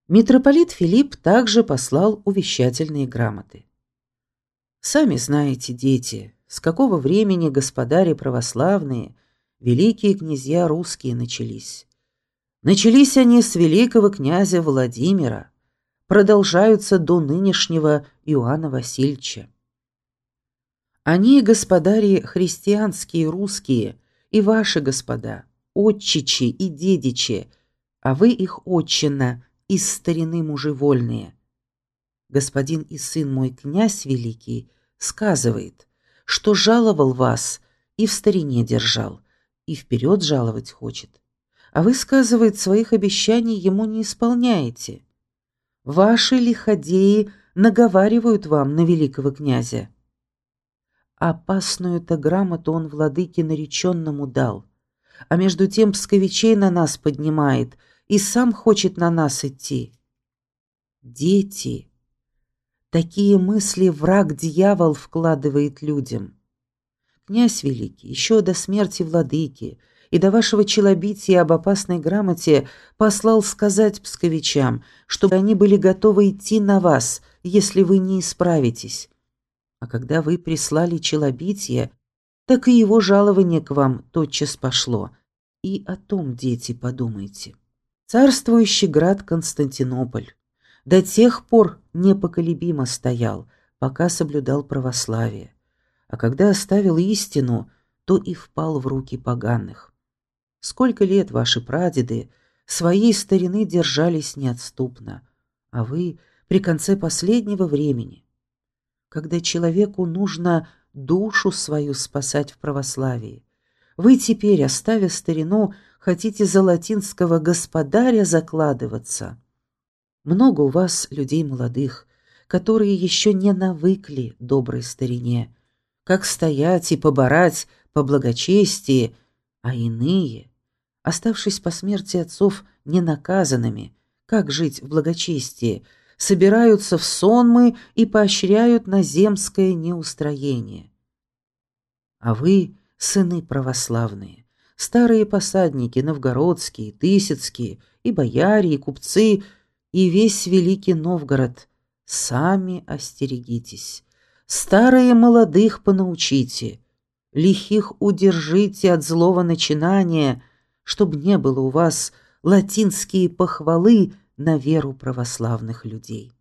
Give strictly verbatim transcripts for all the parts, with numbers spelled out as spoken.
Митрополит Филипп также послал увещательные грамоты. Сами знаете, дети, с какого времени господари православные, великие князья русские начались. Начались они с великого князя Владимира, продолжаются до нынешнего Иоанна Васильевича. Они, господари христианские русские, и ваши господа, отчичи и дедичи, а вы их отчина, из старины мужи вольные. Господин и сын мой, князь великий, сказывает, что жаловал вас и в старине держал, и вперед жаловать хочет. А вы, сказывает, своих обещаний ему не исполняете. Ваши лиходеи наговаривают вам на великого князя. Опасную-то грамоту он владыке нареченному дал, а между тем псковичей на нас поднимает и сам хочет на нас идти. Дети, такие мысли враг-дьявол вкладывает людям. Князь великий, еще до смерти владыки и до вашего челобития об опасной грамоте послал сказать псковичам, чтобы они были готовы идти на вас, если вы не исправитесь. А когда вы прислали челобитие, так и его жалование к вам тотчас пошло. И о том, дети, подумайте. Царствующий град Константинополь до тех пор непоколебимо стоял, пока соблюдал православие, а когда оставил истину, то и впал в руки поганых. Сколько лет ваши прадеды своей старины держались неотступно, а вы при конце последнего времени, когда человеку нужно душу свою спасать в православии, вы теперь, оставя старину, хотите за латинского господаря закладываться. Много у вас людей молодых, которые еще не навыкли доброй старине, как стоять и поборать по благочестии, а иные, оставшись по смерти отцов ненаказанными, как жить в благочестии, собираются в сонмы и поощряют наземское неустроение. А вы, сыны православные, старые посадники новгородские, тысяцкие, и бояре, и купцы, и весь великий Новгород, сами остерегитесь, старые молодых понаучите, лихих удержите от злого начинания, чтоб не было у вас латинские похвалы на веру православных людей.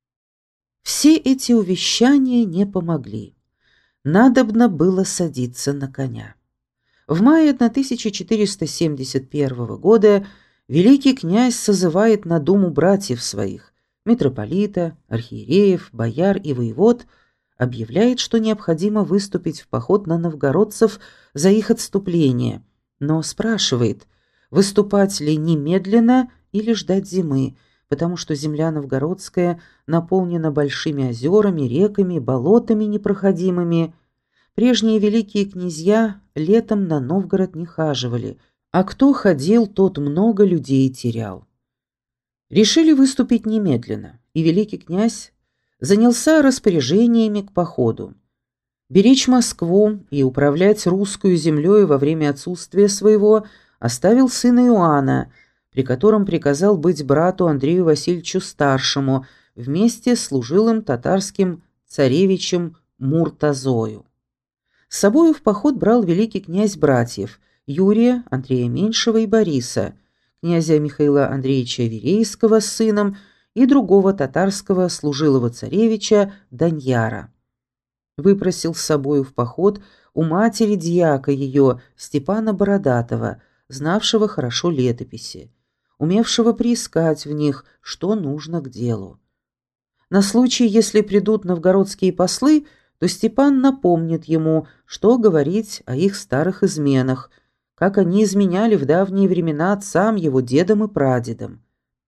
Все эти увещания не помогли. Надобно было садиться на коня. В мае тысяча четыреста семьдесят первого года великий князь созывает на думу братьев своих, митрополита, архиереев, бояр и воевод, объявляет, что необходимо выступить в поход на новгородцев за их отступление, но спрашивает, выступать ли немедленно или ждать зимы, потому что земля новгородская наполнена большими озерами, реками, болотами непроходимыми. Прежние великие князья летом на Новгород не хаживали, а кто ходил, тот много людей терял. Решили выступить немедленно, и великий князь занялся распоряжениями к походу. Беречь Москву и управлять русскую землей во время отсутствия своего оставил сына Иоанна, при котором приказал быть брату Андрею Васильевичу Старшему вместе с служилым татарским царевичем Муртазою. С собою в поход брал великий князь братьев Юрия, Андрея Меньшего и Бориса, князя Михаила Андреевича Верейского с сыном и другого татарского служилого царевича Даньяра. Выпросил с собою в поход у матери дьяка ее Степана Бородатого, знавшего хорошо летописи, умевшего приискать в них, что нужно к делу. На случай, если придут новгородские послы, то Степан напомнит ему, что говорить о их старых изменах, как они изменяли в давние времена отцам его, дедам и прадедам.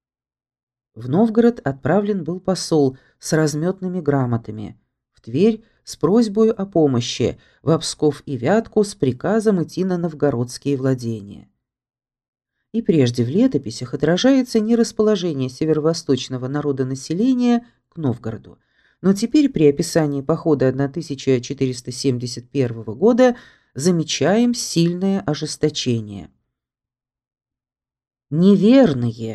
В Новгород отправлен был посол с разметными грамотами, в Тверь с просьбой о помощи, в Псков и Вятку с приказом идти на новгородские владения. И прежде в летописях отражается не расположение северо-восточного народонаселения к Новгороду, но теперь при описании похода тысяча четыреста семьдесят первого года замечаем сильное ожесточение. «Неверные»,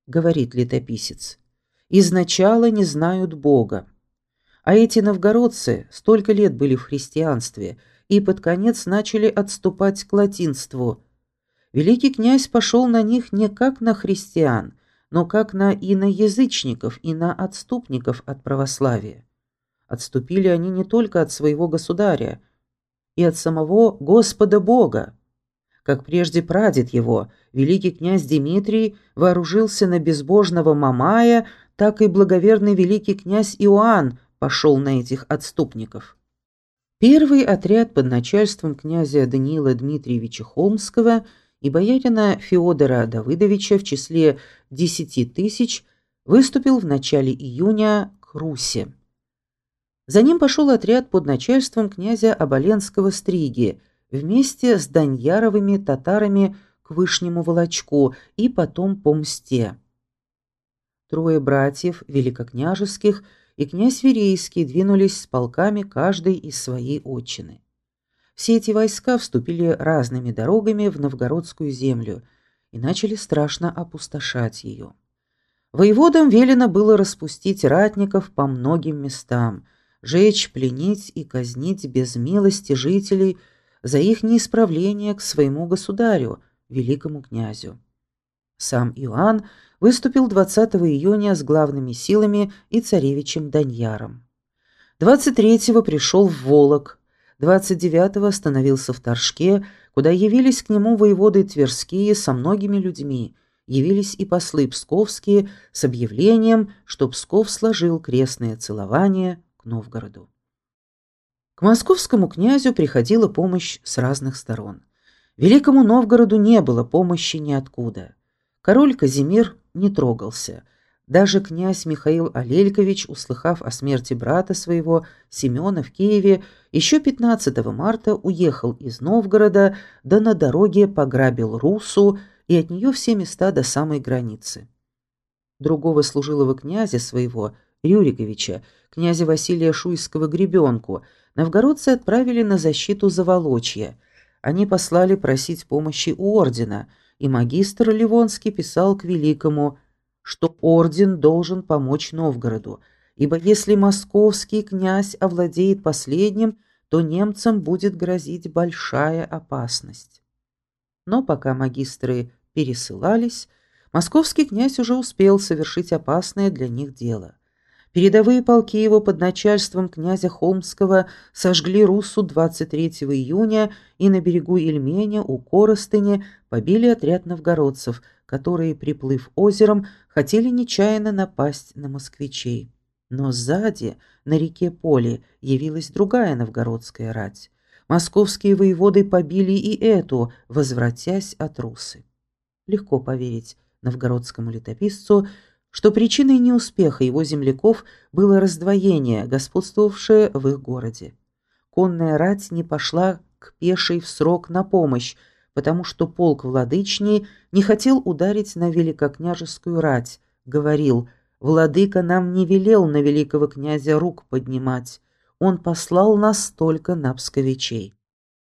говорит летописец, изначала не знают Бога. А эти новгородцы столько лет были в христианстве и под конец начали отступать к латинству. Великий князь пошел на них не как на христиан, но как на иноязычников и на отступников от православия. Отступили они не только от своего государя, и от самого Господа Бога. Как прежде прадед его, великий князь Дмитрий, вооружился на безбожного Мамая, так и благоверный великий князь Иоанн пошел на этих отступников. Первый отряд под начальством князя Даниила Дмитриевича Холмского и боярина Феодора Давыдовича в числе десяти тысяч выступил в начале июня к Руси. За ним пошел отряд под начальством князя Оболенского Стриги вместе с Даньяровыми татарами к Вышнему Волочку и потом по Мсте. Трое братьев великокняжеских и князь Верейский двинулись с полками каждый из своей отчины. Все эти войска вступили разными дорогами в новгородскую землю и начали страшно опустошать ее. Воеводам велено было распустить ратников по многим местам, жечь, пленить и казнить без милости жителей за их неисправление к своему государю, великому князю. Сам Иоанн выступил двадцатого июня с главными силами и царевичем Даньяром. двадцать третьего пришел в Волок, двадцать девятого остановился в Торжке, куда явились к нему воеводы Тверские со многими людьми, явились и послы псковские с объявлением, что Псков сложил крестное целование к Новгороду. К московскому князю приходила помощь с разных сторон. Великому Новгороду не было помощи ниоткуда. Король Казимир не трогался. Даже князь Михаил Алелькович, услыхав о смерти брата своего Семена в Киеве, еще пятнадцатого марта уехал из Новгорода, да на дороге пограбил Русу и от нее все места до самой границы. Другого служилого князя своего, Рюриковича, князя Василия Шуйского-Гребенку, новгородцы отправили на защиту Заволочья. Они послали просить помощи у ордена, и магистр Ливонский писал к великому, что орден должен помочь Новгороду, ибо если московский князь овладеет последним, то немцам будет грозить большая опасность. Но пока магистры пересылались, московский князь уже успел совершить опасное для них дело. Передовые полки его под начальством князя Холмского сожгли Руссу двадцать третьего июня и на берегу Ильменя у Коростыни побили отряд новгородцев, которые, приплыв озером, хотели нечаянно напасть на москвичей. Но сзади, на реке Поле, явилась другая новгородская рать. Московские воеводы побили и эту, возвратясь от Русы. Легко поверить новгородскому летописцу, что причиной неуспеха его земляков было раздвоение, господствовавшее в их городе. Конная рать не пошла к пешей в срок на помощь, потому что полк Владычный не хотел ударить на великокняжескую рать, говорил: «Владыка нам не велел на великого князя рук поднимать, он послал нас только на псковичей».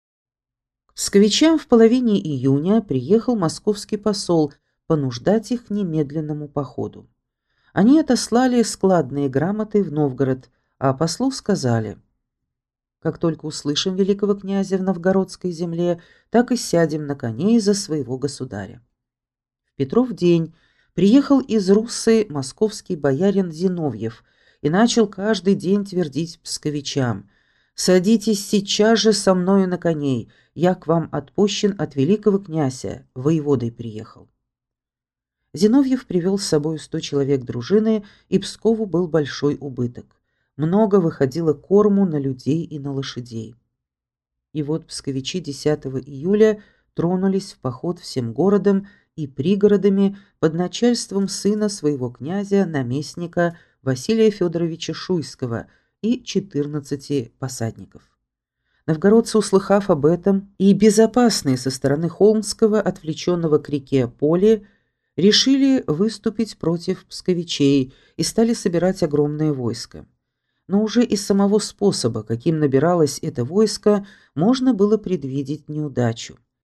К псковичам в половине июня приехал московский посол понуждать их к немедленному походу. Они отослали складные грамоты в Новгород, а послу сказали: «Как только услышим великого князя в новгородской земле, так и сядем на коней за своего государя». В Петров день приехал из Руссы московский боярин Зиновьев и начал каждый день твердить псковичам: «Садитесь сейчас же со мною на коней, я к вам отпущен от великого князя, воеводой приехал». Зиновьев привел с собой сто человек дружины, и Пскову был большой убыток. Много выходило корму на людей и на лошадей. И вот псковичи десятого июля тронулись в поход всем городом и пригородами под начальством сына своего князя, наместника Василия Федоровича Шуйского и четырнадцати посадников. Новгородцы, услыхав об этом, и безопасные со стороны Холмского, отвлеченного к реке Поле, решили выступить против псковичей и стали собирать огромное войско. Но уже из самого способа, каким набиралось это войско, можно было предвидеть неудачу.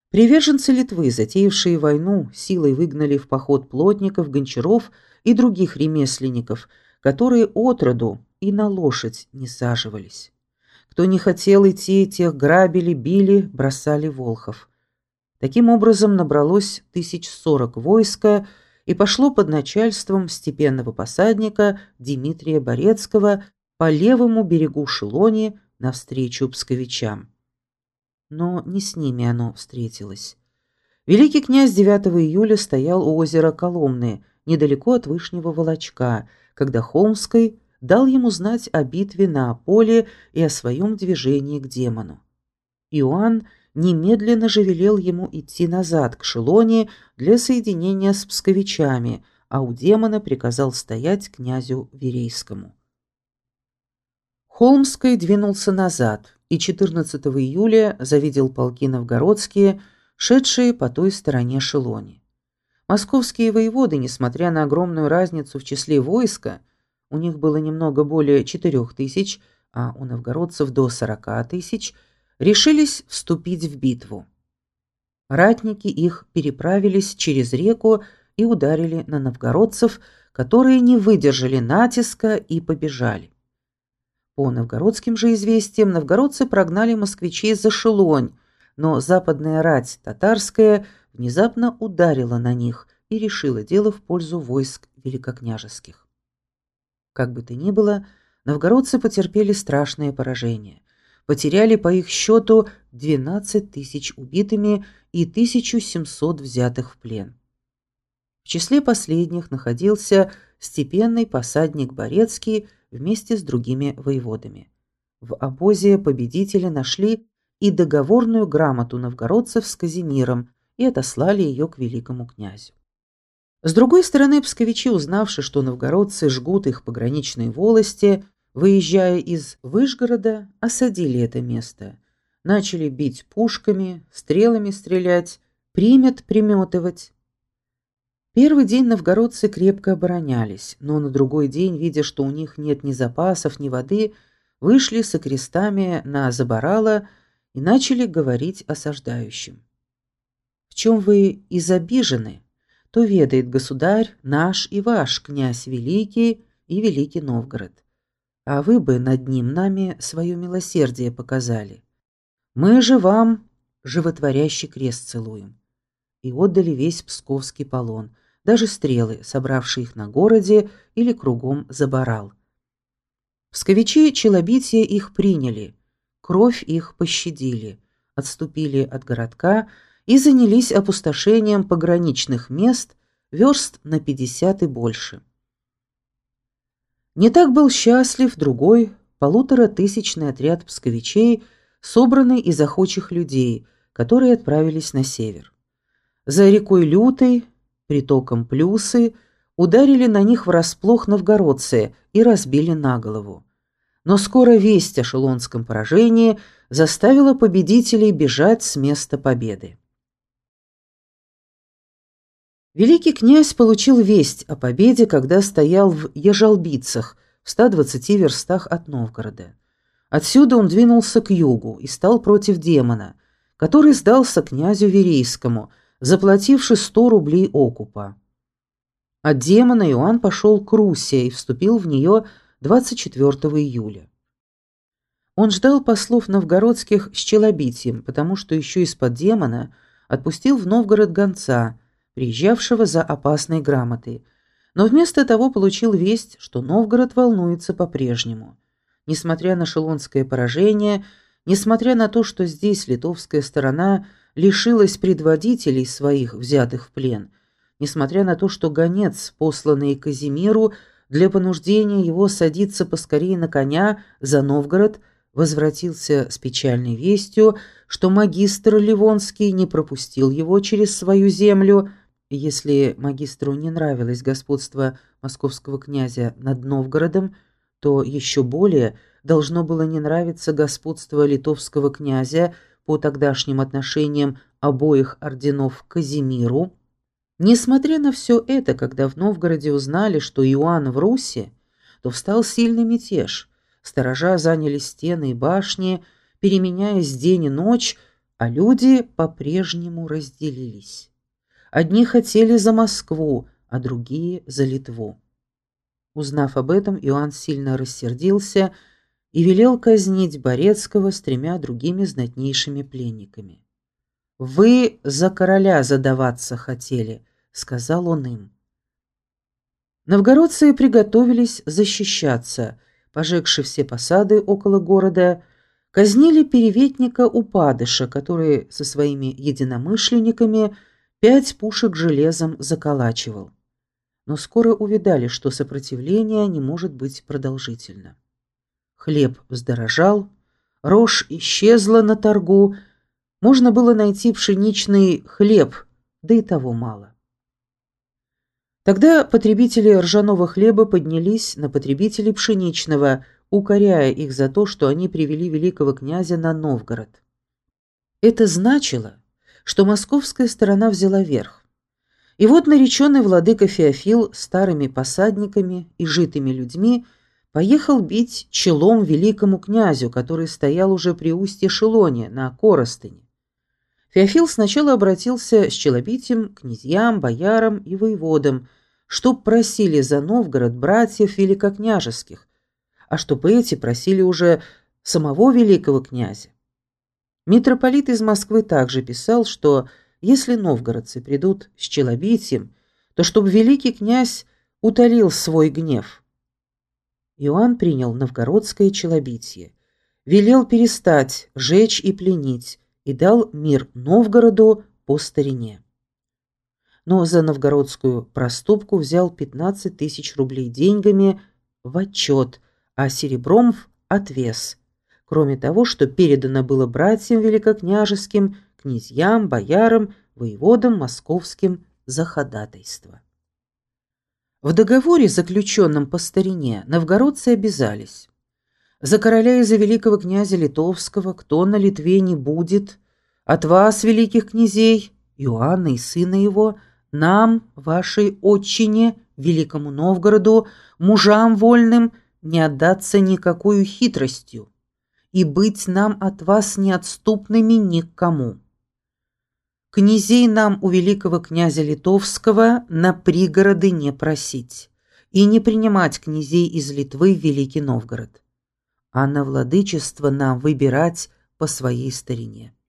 Приверженцы Литвы, затеявшие войну, силой выгнали в поход плотников, гончаров и других ремесленников, которые отроду и на лошадь не саживались. Кто не хотел идти, тех грабили, били, бросали в Волхов. Таким образом набралось тысяч сорок войска и пошло под начальством степенного посадника Дмитрия Борецкого по левому берегу Шелони навстречу псковичам. Но не с ними оно встретилось. Великий князь девятого июля стоял у озера Коломны, недалеко от Вышнего Волочка, когда Холмский дал ему знать о битве на Аполе и о своем движении к демону. Иоанн немедленно же велел ему идти назад к Шелони для соединения с псковичами, а у демона приказал стоять князю Верейскому. Холмский двинулся назад и четырнадцатого июля завидел полки новгородские, шедшие по той стороне Шелони. Московские воеводы, несмотря на огромную разницу в числе войска, у них было немного более четырех тысяч, а у новгородцев до сорока тысяч, решились вступить в битву. Ратники их переправились через реку и ударили на новгородцев, которые не выдержали натиска и побежали. По новгородским же известиям, новгородцы прогнали москвичей за Шелонь, но западная рать татарская внезапно ударила на них и решила дело в пользу войск великокняжеских. Как бы то ни было, новгородцы потерпели страшное поражение. Потеряли по их счету двенадцать тысяч убитыми и тысячу семьсот взятых в плен. В числе последних находился степенный посадник Борецкий вместе с другими воеводами. В обозе победителя нашли и договорную грамоту новгородцев с Казимиром и отослали ее к великому князю. С другой стороны, псковичи, узнавши, что новгородцы жгут их пограничные волости, выезжая из Вышгорода, осадили это место, начали бить пушками, стрелами стрелять, примет приметывать. Первый день новгородцы крепко оборонялись, но на другой день, видя, что у них нет ни запасов, ни воды, вышли со крестами на Забарало и начали говорить осаждающим: «В чем вы изобижены, то ведает государь наш и ваш, князь Великий и Великий Новгород, а вы бы над ним нами свое милосердие показали. Мы же вам животворящий крест целуем». И отдали весь псковский полон, даже стрелы, собравшие их на городе или кругом Забарал. Псковичи челобития их приняли, кровь их пощадили, отступили от городка и занялись опустошением пограничных мест верст на пятьдесят и больше. Не так был счастлив другой полуторатысячный отряд псковичей, собранный из охочих людей, которые отправились на север. За рекой Лютой, притоком Плюсы, ударили на них врасплох новгородцы и разбили наголову. Но скоро весть о шелонском поражении заставила победителей бежать с места победы. Великий князь получил весть о победе, когда стоял в Ежалбицах, в ста двадцати верстах от Новгорода. Отсюда он двинулся к югу и стал против демона, который сдался князю Верейскому, заплативши сто рублей окупа. От демона Иоанн пошел к Руси и вступил в нее двадцать четвёртого июля. Он ждал послов новгородских с челобитием, потому что еще из-под демона отпустил в Новгород гонца, приезжавшего за опасной грамотой, но вместо того получил весть, что Новгород волнуется по-прежнему. Несмотря на шелонское поражение, несмотря на то, что здесь литовская сторона лишилась предводителей своих, взятых в плен, несмотря на то, что гонец, посланный Казимиру для понуждения его садиться поскорее на коня за Новгород, возвратился с печальной вестью, что магистр Ливонский не пропустил его через свою землю. И если магистру не нравилось господство московского князя над Новгородом, то еще более должно было не нравиться господство литовского князя по тогдашним отношениям обоих орденов к Казимиру. Несмотря на все это, когда в Новгороде узнали, что Иоанн в Руси, то встал сильный мятеж. Сторожа заняли стены и башни, переменяясь день и ночь, А люди по-прежнему разделились. Одни хотели за Москву, а другие за Литву. Узнав об этом, Иоанн сильно рассердился и велел казнить Борецкого с тремя другими знатнейшими пленниками. «Вы за короля задаваться хотели», — сказал он им. Новгородцы приготовились защищаться, пожегши все посады около города, казнили переветника Упадыша, который со своими единомышленниками пять пушек железом заколачивал. Но скоро увидали, что сопротивление не может быть продолжительно. Хлеб вздорожал, рожь исчезла на торгу, можно было найти пшеничный хлеб, да и того мало. Тогда потребители ржаного хлеба поднялись на потребителей пшеничного, укоряя их за то, что они привели великого князя на Новгород. Это значило, что московская сторона взяла верх. И вот нареченный владыка Феофил старыми посадниками и житыми людьми поехал бить челом великому князю, который стоял уже при устье Шелоне на Коростыне. Феофил сначала обратился с челобитием к князьям, боярам и воеводам, чтоб просили за Новгород братьев великокняжеских, а чтоб эти просили уже самого великого князя. Митрополит из Москвы также писал, что если новгородцы придут с челобитием, то чтоб великий князь утолил свой гнев. Иоанн принял новгородское челобитие, велел перестать жечь и пленить и дал мир Новгороду по старине. Но за новгородскую проступку взял пятнадцать тысяч рублей деньгами в отчет, а серебром в отвес, кроме того, что передано было братьям великокняжеским, князьям, боярам, воеводам московским за ходатайство. В договоре, заключенном по старине, новгородцы обязались: за короля и за великого князя Литовского, кто на Литве не будет, от вас, великих князей, Иоанна и сына его, нам, вашей отчине, великому Новгороду, мужам вольным, не отдаться никакою хитростью, и быть нам от вас неотступными ни к кому. Князей нам у великого князя Литовского на пригороды не просить и не принимать князей из Литвы в Великий Новгород, а на владычество нам выбирать по своей старине.